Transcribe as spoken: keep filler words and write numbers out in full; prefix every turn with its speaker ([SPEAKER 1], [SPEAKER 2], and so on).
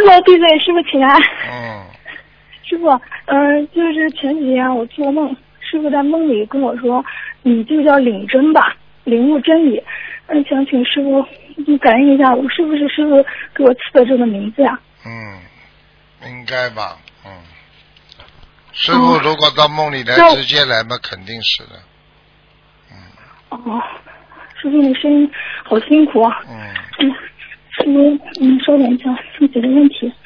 [SPEAKER 1] 傅闭嘴，师傅起来。
[SPEAKER 2] 嗯。
[SPEAKER 1] 师傅，嗯、呃，就是前几天我做梦，师傅在梦里跟我说，你就叫领真吧，领悟真理。嗯，想请师傅你感应一下，我是不是师傅给我赐的这个名字呀？
[SPEAKER 2] 嗯，应该吧，嗯。师傅如果到梦里来、哦、直接来嘛，肯定是的。嗯。
[SPEAKER 1] 哦，师傅你声音好辛苦啊。
[SPEAKER 2] 嗯。
[SPEAKER 1] 嗯，师傅，你稍等一下，自己的问题。